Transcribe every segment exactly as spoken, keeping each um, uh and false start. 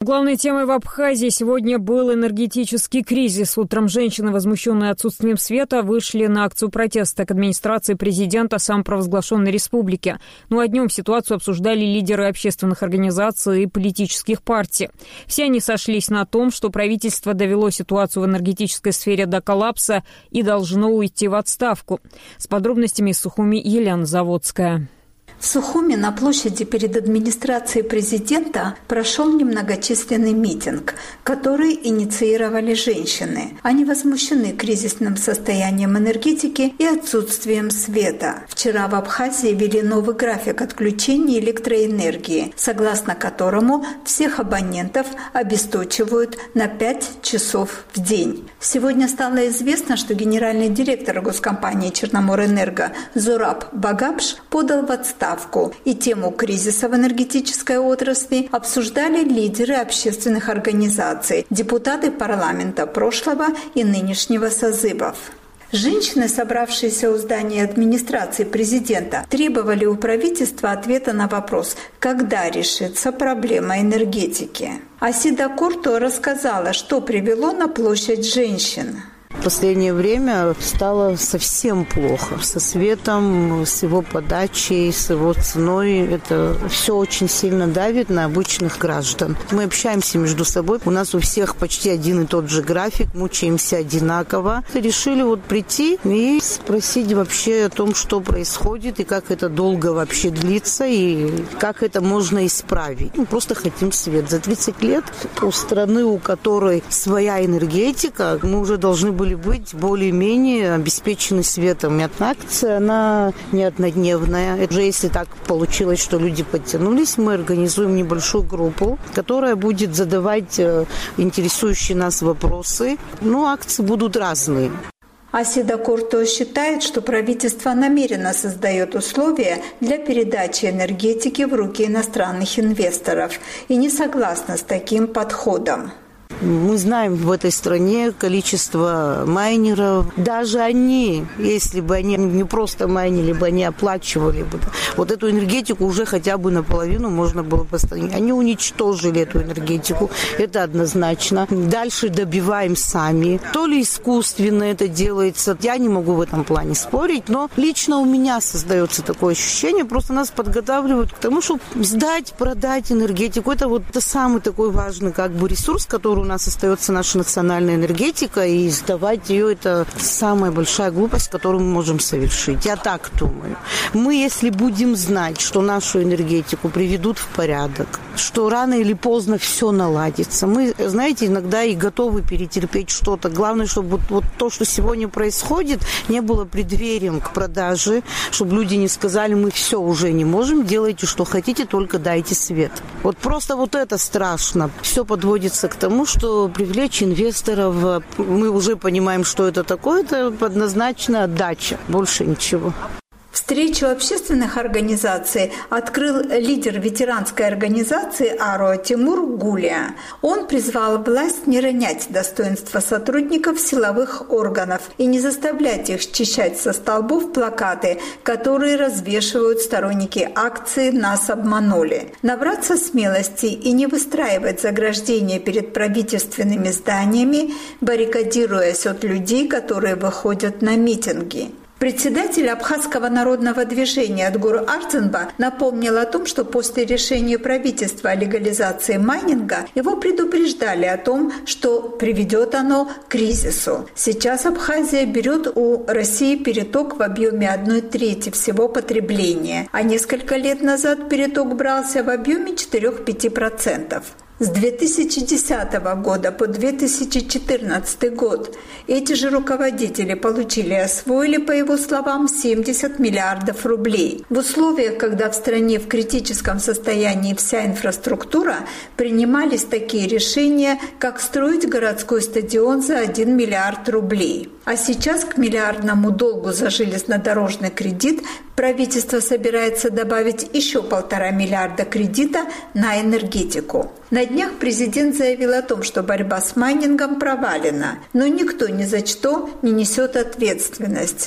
Главной темой в Абхазии сегодня был энергетический кризис. Утром женщины, возмущенные отсутствием света, вышли на акцию протеста к администрации президента самопровозглашенной республики. Ну а днем ситуацию обсуждали лидеры общественных организаций и политических партий. Все они сошлись на том, что правительство довело ситуацию в энергетической сфере до коллапса и должно уйти в отставку. С подробностями из Сухуми Елена Заводская. В Сухуми на площади перед администрацией президента прошел немногочисленный митинг, который инициировали женщины. Они возмущены кризисным состоянием энергетики и отсутствием света. Вчера в Абхазии ввели новый график отключения электроэнергии, согласно которому всех абонентов обесточивают на пять часов в день. Сегодня стало известно, что генеральный директор госкомпании «Черноморэнерго» Зураб Багапш подал в отставку. И тему кризиса в энергетической отрасли обсуждали лидеры общественных организаций, депутаты парламента прошлого и нынешнего созывов. Женщины, собравшиеся у здания администрации президента, требовали у правительства ответа на вопрос, когда решится проблема энергетики. Асида Курто рассказала, что привело на площадь женщин. В последнее время стало совсем плохо. Со светом, с его подачей, с его ценой. Это все очень сильно давит на обычных граждан. Мы общаемся между собой. У нас у всех почти один и тот же график. Мучаемся одинаково. Решили вот прийти и спросить вообще о том, что происходит и как это долго вообще длится и как это можно исправить. Мы просто хотим свет. За тридцать лет у страны, у которой своя энергетика, мы уже должны были быть более-менее обеспечены светом. И акция, она не однодневная. Уже если так получилось, что люди подтянулись, мы организуем небольшую группу, которая будет задавать интересующие нас вопросы. Но акции будут разные. Асида Курто считает, что правительство намеренно создает условия для передачи энергетики в руки иностранных инвесторов и не согласна с таким подходом. Мы знаем в этой стране количество майнеров. Даже они, если бы они не просто майнили бы, они оплачивали бы. Вот эту энергетику уже хотя бы наполовину можно было поставить. Они уничтожили эту энергетику. Это однозначно. Дальше добиваем сами. То ли искусственно это делается. Я не могу в этом плане спорить, но лично у меня создается такое ощущение. Просто нас подготавливают к тому, чтобы сдать, продать энергетику. Это вот самый такой важный как бы ресурс, который у нас остается наша национальная энергетика, и сдавать ее – это самая большая глупость, которую мы можем совершить. Я так думаю. Мы, если будем знать, что нашу энергетику приведут в порядок, что рано или поздно все наладится, мы, знаете, иногда и готовы перетерпеть что-то. Главное, чтобы вот, вот то, что сегодня происходит, не было преддверием к продаже, чтобы люди не сказали, мы все уже не можем, делайте, что хотите, только дайте свет. Вот просто вот это страшно. Все подводится к тому, что привлечь инвесторов, мы уже понимаем, что это такое, это однозначно отдача, больше ничего. Встречу общественных организаций открыл лидер ветеранской организации АРО Тимур Гулия. Он призвал власть не ронять достоинство сотрудников силовых органов и не заставлять их счищать со столбов плакаты, которые развешивают сторонники акции «Нас обманули». Набраться смелости и не выстраивать заграждения перед правительственными зданиями, баррикадируясь от людей, которые выходят на митинги. Председатель Абхазского народного движения Адгур Арценба напомнил о том, что после решения правительства о легализации майнинга его предупреждали о том, что приведет оно к кризису. Сейчас Абхазия берет у России переток в объеме одной трети всего потребления, а несколько лет назад переток брался в объеме четыре-пять процентов. С две тысячи десятого года по две тысячи четырнадцатый год эти же руководители получили и освоили, по его словам, семьдесят миллиардов рублей. В условиях, когда в стране в критическом состоянии вся инфраструктура, принимались такие решения, как строить городской стадион за один миллиард рублей. А сейчас к миллиардному долгу за железнодорожный кредит правительство собирается добавить еще полтора миллиарда кредита на энергетику. На днях президент заявил о том, что борьба с майнингом провалена, но никто ни за что не несет ответственность.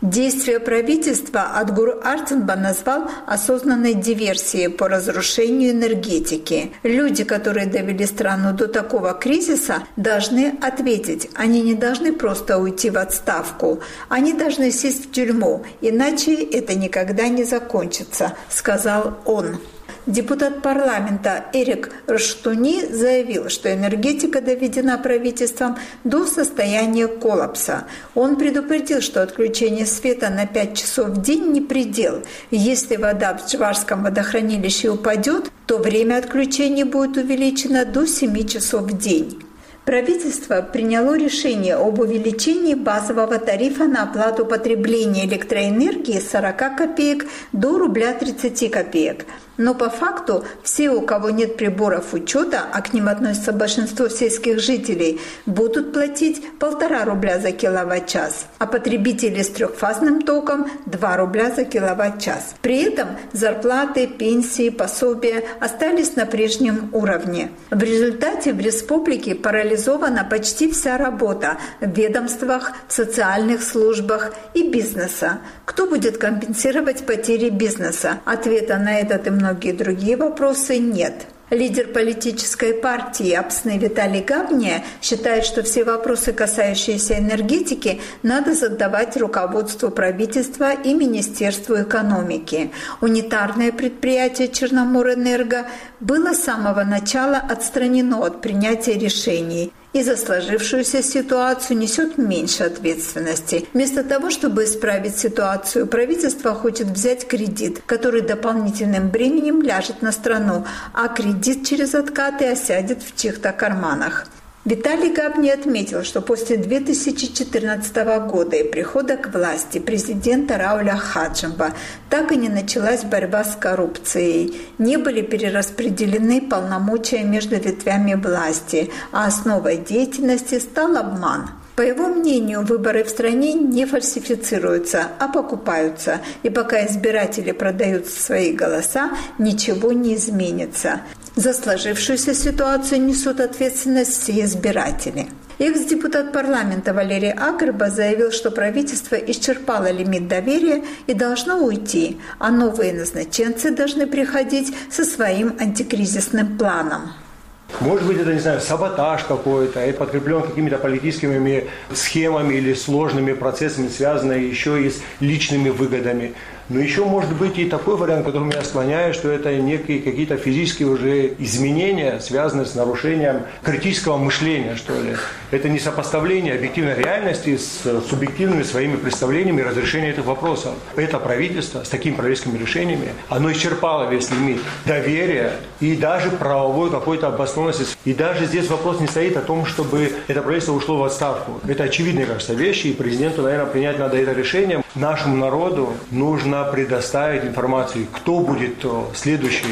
Действия правительства Адгур Артенба назвал осознанной диверсией по разрушению энергетики. Люди, которые довели страну до такого кризиса, должны ответить. Они не должны просто уйти в отставку. Они должны сесть в тюрьму, иначе это никогда не закончится, сказал он. Депутат парламента Эрик Раштуни заявил, что энергетика доведена правительством до состояния коллапса. Он предупредил, что отключение света на пять часов в день не предел. Если вода в Джварском водохранилище упадет, то время отключения будет увеличено до семи часов в день. Правительство приняло решение об увеличении базового тарифа на оплату потребления электроэнергии с сорока копеек до рубля тридцати копеек. Но по факту все, у кого нет приборов учета, а к ним относится большинство сельских жителей, будут платить полтора рубля за киловатт-час, а потребители с трехфазным током – два рубля за киловатт-час. При этом зарплаты, пенсии, пособия остались на прежнем уровне. В результате в республике парализована почти вся работа в ведомствах, в социальных службах и бизнеса. Кто будет компенсировать потери бизнеса? Ответа на этот и многие другие вопросы нет. Лидер политической партии «Апсны» Виталий Габния считает, что все вопросы, касающиеся энергетики, надо задавать руководству правительства и Министерству экономики. Унитарное предприятие «Черноморэнерго» было с самого начала отстранено от принятия решений и за сложившуюся ситуацию несет меньше ответственности. Вместо того, чтобы исправить ситуацию, правительство хочет взять кредит, который дополнительным бременем ляжет на страну, а кредит через откаты осядет в чьих-то карманах. Виталий Габни отметил, что после две тысячи четырнадцатого года и прихода к власти президента Рауля Хаджимба так и не началась борьба с коррупцией, не были перераспределены полномочия между ветвями власти, а основой деятельности стал обман. По его мнению, выборы в стране не фальсифицируются, а покупаются, и пока избиратели продают свои голоса, ничего не изменится. За сложившуюся ситуацию несут ответственность все избиратели. Экс-депутат парламента Валерий Агрба заявил, что правительство исчерпало лимит доверия и должно уйти, а новые назначенцы должны приходить со своим антикризисным планом. Может быть, это, не знаю, саботаж какой-то, и подкреплен какими-то политическими схемами или сложными процессами, связанными еще и с личными выгодами. Но еще может быть и такой вариант, которым я склоняюсь, что это некие какие-то физические уже изменения, связанные с нарушением критического мышления, что ли. Это не сопоставление объективной реальности с субъективными своими представлениями и разрешение этих вопросов. Это правительство с такими правительскими решениями, оно исчерпало весь лимит доверия и даже правовой какой-то обоснованности. И даже здесь вопрос не стоит о том, чтобы это правительство ушло в отставку. Это очевидные, кажется, вещи, и президенту, наверное, принять надо это решение. Нашему народу нужно предоставить информацию, кто будет следующий,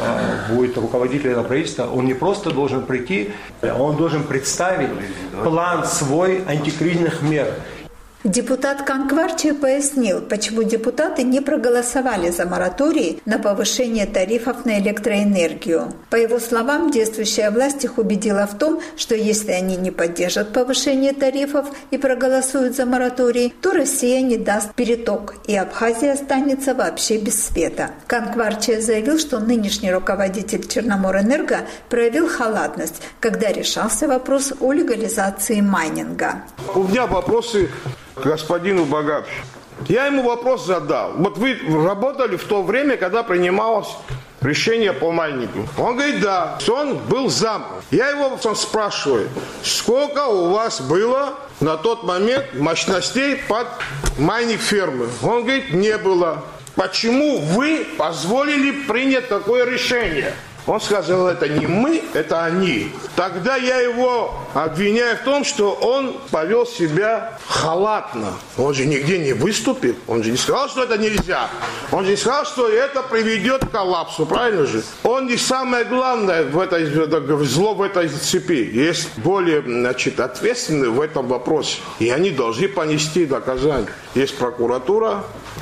будет руководитель этого правительства. Он не просто должен прийти, он должен представить план свой антикризисных мер. Депутат Канкварчи пояснил, почему депутаты не проголосовали за мораторий на повышение тарифов на электроэнергию. По его словам, действующая власть их убедила в том, что если они не поддержат повышение тарифов и проголосуют за мораторий, то Россия не даст переток, и Абхазия останется вообще без света. Канкварчи заявил, что нынешний руководитель Черноморэнерго проявил халатность, когда решался вопрос о легализации майнинга. У меня вопросы к господину Багапшу. Я ему вопрос задал. Вот вы работали в то время, когда принималось решение по майнингу? Он говорит, да. Он был зам. Я его спрашиваю, сколько у вас было на тот момент мощностей под майнинг фермы? Он говорит, не было. Почему вы позволили принять такое решение? Он сказал, это не мы, это они. Тогда я его обвиняю в том, что он повел себя халатно. Он же нигде не выступил. Он же не сказал, что это нельзя. Он же не сказал, что это приведет к коллапсу. Правильно же? Он не самое главное в этой, зло в этой цепи. Есть более, значит, ответственные в этом вопросе. И они должны понести наказание. Есть прокуратура,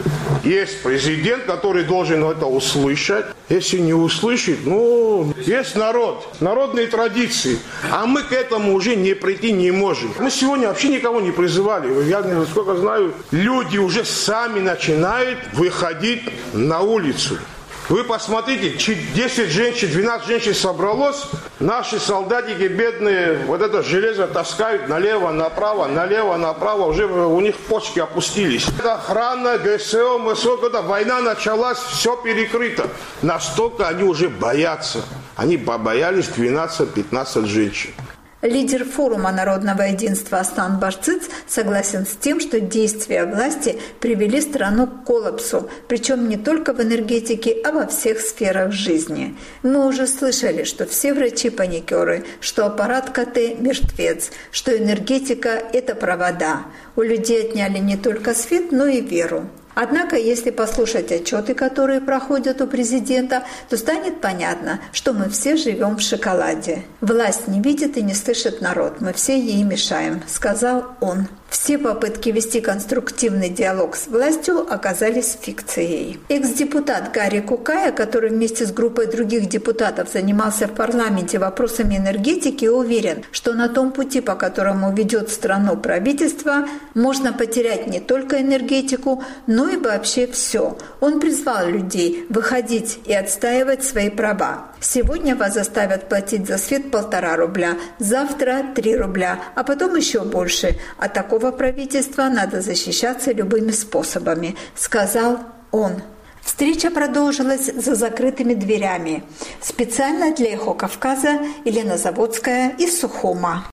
Есть президент, который должен это услышать. Если не услышит, ну, есть народ, народные традиции. А мы к этому уже не прийти не можем. Мы сегодня вообще никого не призывали. Я, насколько знаю, люди уже сами начинают выходить на улицу. Вы посмотрите, десять женщин, двенадцать женщин собралось, наши солдатики бедные вот это железо таскают налево, направо, налево, направо, уже у них почки опустились. Это охрана, ГСО, МСО, когда война началась, все перекрыто. Настолько они уже боятся. Они побоялись двенадцать-пятнадцать женщин. Лидер форума народного единства Астан Башцыц согласен с тем, что действия власти привели страну к коллапсу, причем не только в энергетике, а во всех сферах жизни. Мы уже слышали, что все врачи паникеры, что аппарат КТ мертвец, что энергетика – это провода. У людей отняли не только свет, но и веру. Однако, если послушать отчеты, которые проходят у президента, то станет понятно, что мы все живем в шоколаде. Власть не видит и не слышит народ, мы все ей мешаем, сказал он. Все попытки вести конструктивный диалог с властью оказались фикцией. Экс-депутат Гарри Кукая, который вместе с группой других депутатов занимался в парламенте вопросами энергетики, уверен, что на том пути, по которому ведет страну правительство, можно потерять не только энергетику, но и вообще все. Он призвал людей выходить и отстаивать свои права. Сегодня вас заставят платить за свет полтора рубля, завтра три рубля, а потом еще больше. А такого правительства надо защищаться любыми способами, сказал он. Встреча продолжилась за закрытыми дверями. Специально для «Эхо Кавказа» Елена Заводская из Сухума.